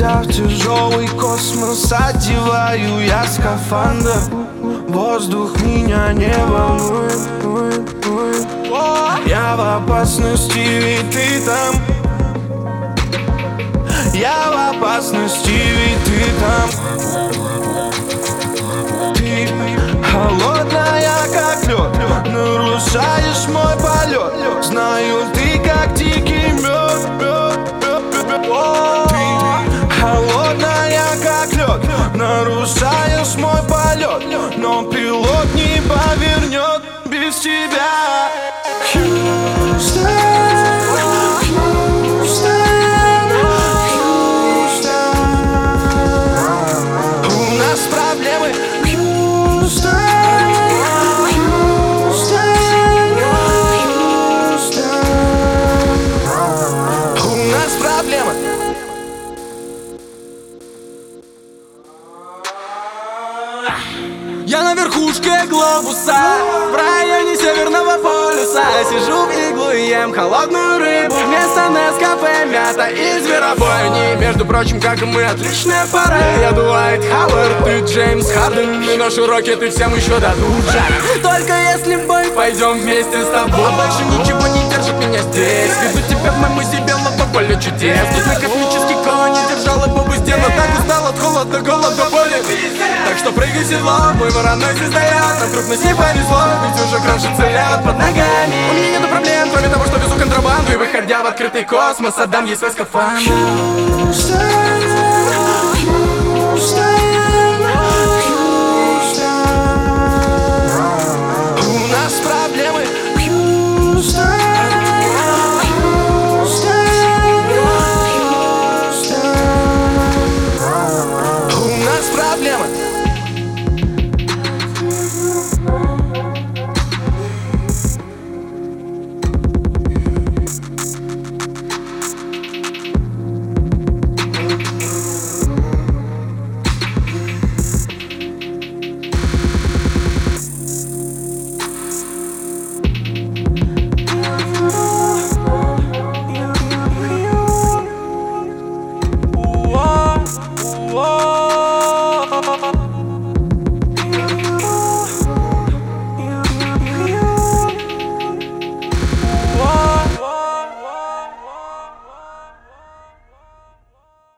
Летя в тяжелый космос, одеваю я скафандр. Воздух меня не волнует. Я в опасности, ведь ты там. Я в опасности, ведь ты там. Ты холодная, как лед, нарушаешь мой полет. Знаю, ты как дикий мед. Ты холодная, как лед, нарушаешь мой полет. Но пилот не повернет без тебя. Хьюстон, Хьюстон, Хьюстон. У нас проблемы. Хьюстон, Хьюстон, Хьюстон. У нас проблемы. Я на верхушке глобуса, в районе Северного полюса. Сижу в иглу и ем холодную рыбу. Вместо Нескафе мята и зверобойни. Между прочим, как и мы, отличная пара. Я Дуайт Хауэрд, ты Джеймс Харден. И наши рокеты всем еще дадут жар. Только если в бой пойдем вместе с тобой. А больше ничего не держит меня здесь. Веду тебя в моему себе лото поле чудес. Тут мой космический конь не держал бобу стену. Так устал от холода, голода, боли. Так что прыгай в седло, мой вороной состоят. Нам крупно с ней повезло, ведь уже крошится лед под ногами. У меня нету проблем, кроме того, что везу контрабанду. И выходя в открытый космос, отдам ей свой скафандр.